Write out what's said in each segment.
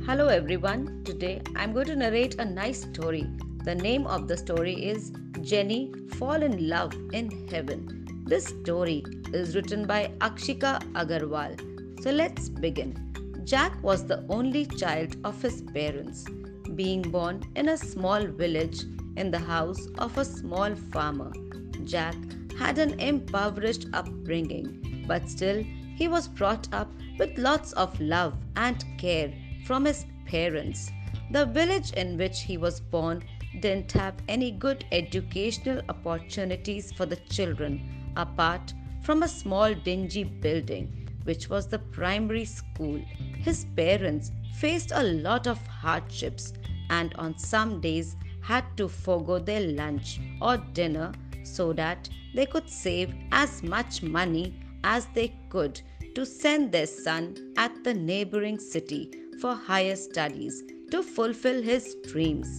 Hello everyone. Today I'm going to narrate a nice story. The name of the story is Jenny Fall in Love in Heaven. This story is written by Akshika Agarwal. So let's begin. Jack was the only child of his parents, being born in a small village in the house of a small farmer. Jack had an impoverished upbringing, but still he was brought up with lots of love and care from his parents. The village in which he was born didn't have any good educational opportunities for the children apart from a small dingy building which was the primary school. His parents faced a lot of hardships and on some days had to forego their lunch or dinner so that they could save as much money as they could to send their son at the neighboring city for higher studies to fulfill his dreams.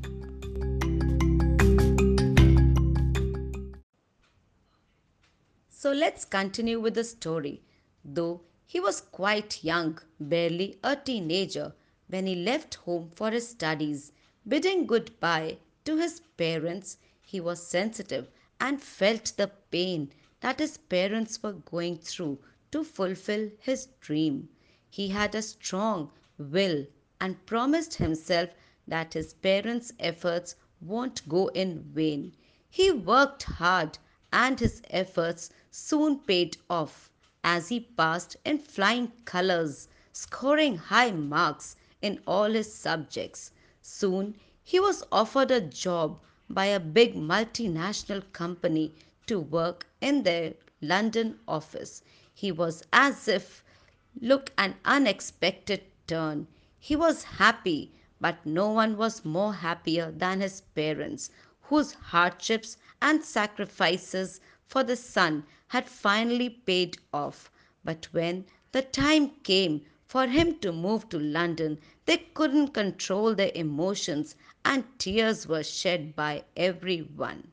So let's continue with the story. Though he was quite young, barely a teenager, when he left home for his studies, bidding goodbye to his parents, he was sensitive and felt the pain that his parents were going through to fulfill his dream. He had a strong will and promised himself that his parents' efforts won't go in vain. He worked hard and his efforts soon paid off as he passed in flying colors, scoring high marks in all his subjects. Soon he was offered a job by a big multinational company to work in their London office. He was as if look an unexpected turn. He was happy, but no one was more happier than his parents, whose hardships and sacrifices for the son had finally paid off. But when the time came for him to move to London, they couldn't control their emotions and tears were shed by everyone.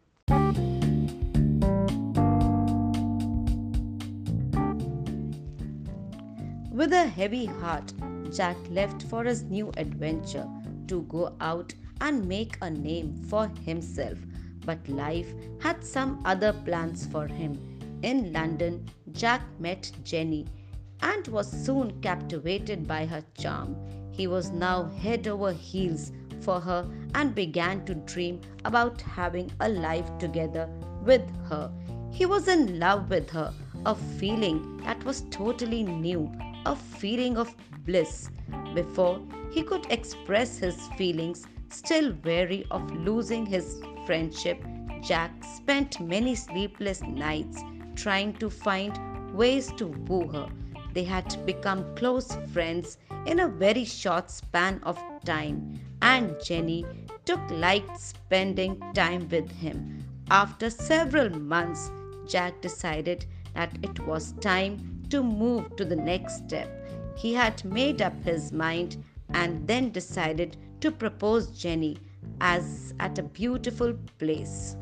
With a heavy heart, Jack left for his new adventure to go out and make a name for himself. But life had some other plans for him. In London, Jack met Jenny and was soon captivated by her charm. He was now head over heels for her and began to dream about having a life together with her. He was in love with her, a feeling that was totally new, a feeling of bliss. Before he could express his feelings, still wary of losing his friendship, Jack spent many sleepless nights trying to find ways to woo her. They had become close friends in a very short span of time, and Jenny took liked spending time with him. After several months, Jack decided that it was time to move to the next step. He had made up his mind and then decided to propose Jenny as at a beautiful place.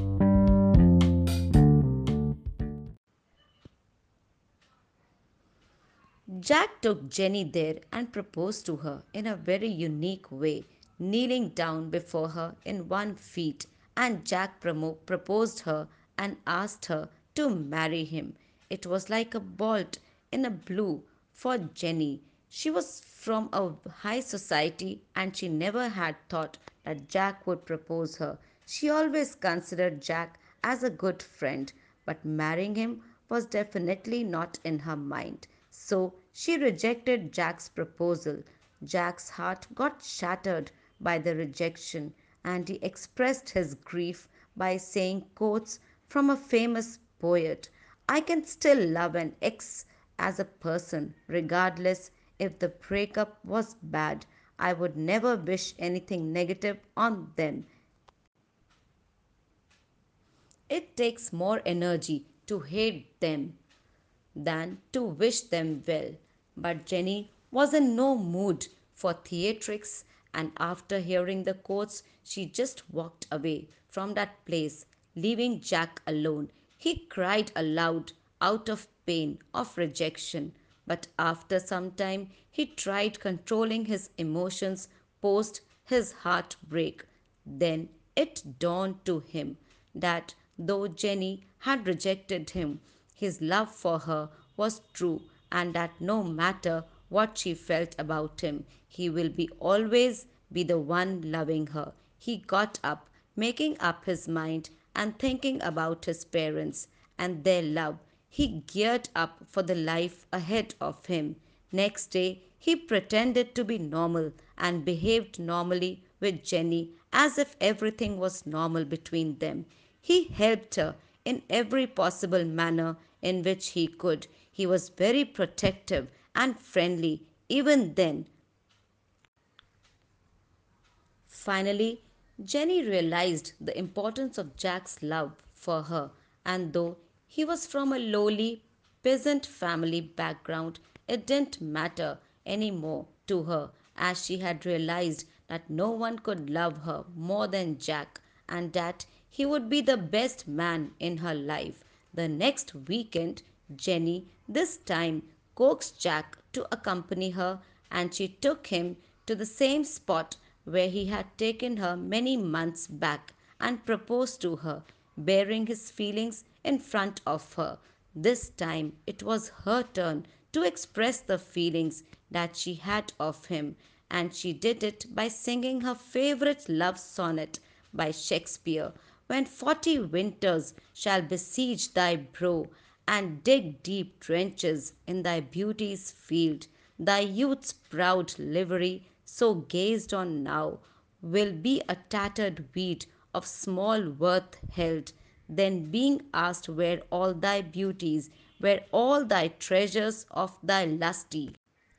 Jack took Jenny there and proposed to her in a very unique way, kneeling down before her in one feet. And Jack proposed her and asked her to marry him. It was like a bolt in a blue for Jenny. She was from a high society and she never had thought that Jack would propose her. She always considered Jack as a good friend, but marrying him was definitely not in her mind. So she rejected Jack's proposal. Jack's heart got shattered by the rejection, and he expressed his grief by saying quotes from a famous poet. I can still love an ex as a person, regardless if the breakup was bad. I would never wish anything negative on them. It takes more energy to hate them than to wish them well. But Jenny was in no mood for theatrics, and after hearing the quotes, she just walked away from that place, leaving Jack alone. He cried aloud out of pain of rejection. But after some time, he tried controlling his emotions post his heartbreak. Then it dawned to him that though Jenny had rejected him, his love for her was true, and that no matter what she felt about him, he will be always be the one loving her. He got up, making up his mind and thinking about his parents and their love. He geared up for the life ahead of him. Next day, he pretended to be normal and behaved normally with Jenny as if everything was normal between them. He helped her in every possible manner in which he could. He was very protective and friendly even then. Finally, Jenny realized the importance of Jack's love for her, and though he was from a lowly peasant family background, it didn't matter anymore to her, as she had realized that no one could love her more than Jack, and that he would be the best man in her life. The next weekend, Jenny this time coaxed Jack to accompany her, and she took him to the same spot where he had taken her many months back and proposed to her, bearing his feelings in front of her. This time it was her turn to express the feelings that she had of him, and she did it by singing her favorite love sonnet by Shakespeare. When 40 winters shall besiege thy brow, and dig deep trenches in thy beauty's field, thy youth's proud livery, so gazed on now, will be a tattered weed of small worth held. Then, being asked where all thy beauties, where all thy treasures of thy lusty,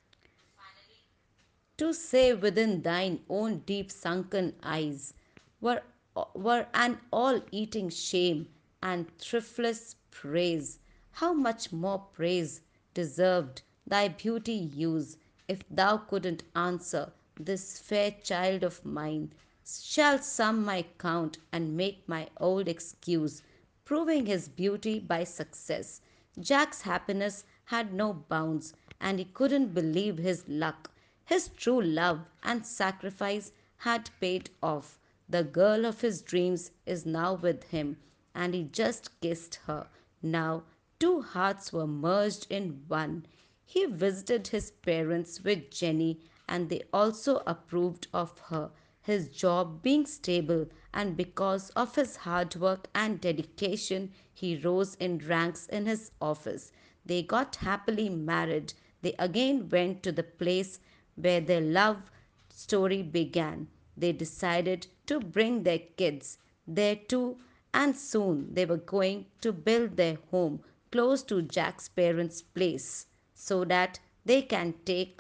to say within thine own deep sunken eyes were, were an all eating shame and thriftless praise. How much more praise deserved thy beauty use if thou couldn't answer this fair child of mine? Shall sum my count and make my old excuse, proving his beauty by success. Jack's happiness had no bounds, and he couldn't believe his luck. His true love and sacrifice had paid off. The girl of his dreams is now with him, and he just kissed her. Now, two hearts were merged in one. He visited his parents with Jenny, and they also approved of her, his job being stable, and because of his hard work and dedication, he rose in ranks in his office. They got happily married. They again went to the place where their love story began. They decided to bring their kids there too, and soon they were going to build their home close to Jack's parents' place so that they can take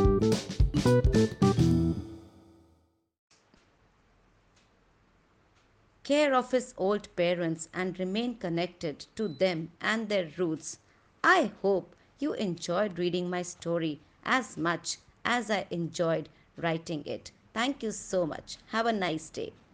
care of his old parents and remain connected to them and their roots. I hope you enjoyed reading my story as much as I enjoyed writing it. Thank you so much. Have a nice day.